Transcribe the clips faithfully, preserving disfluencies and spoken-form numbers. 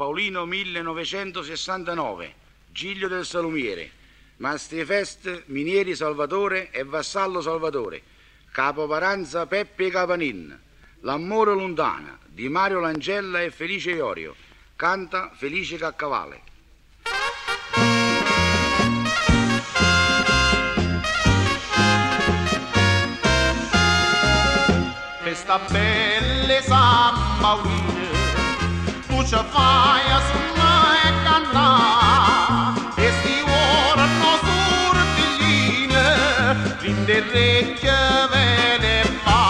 Paolino millenovecentosessantanove, Giglio del Salumiere, Mastrifest Minieri Salvatore e Vassallo Salvatore, Capoparanza Peppe Capanin, L'amore lontana di Mario Langella e Felice Iorio, canta Felice Caccavale. Questa belle San Paolino, tu ci fai a suonare e cantare, e sti ora no sortiglino, rinde orecchie ve ne fa.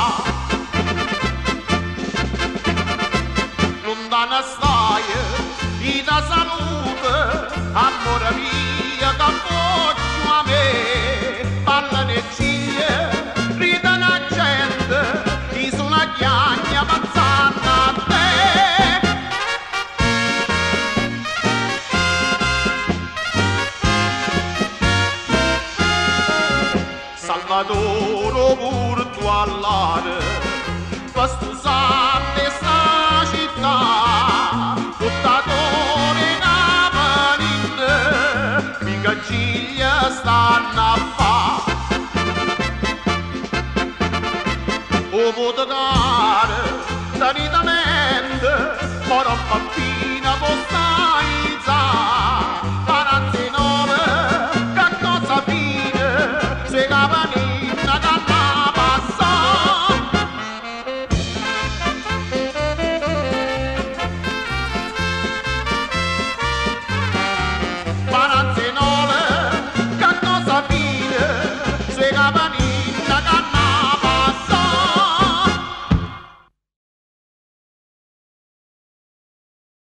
Lontana stai, di da salute, amore mio, che appoggio a me, parla nel ciglia, rida la gente, sulla chiagna pazzana a te. Salvatore porto all'are, questo sante sta città, lottatore Capanin, mica ciglia stanno a fa. O votare, sanitamente, ora bambina posta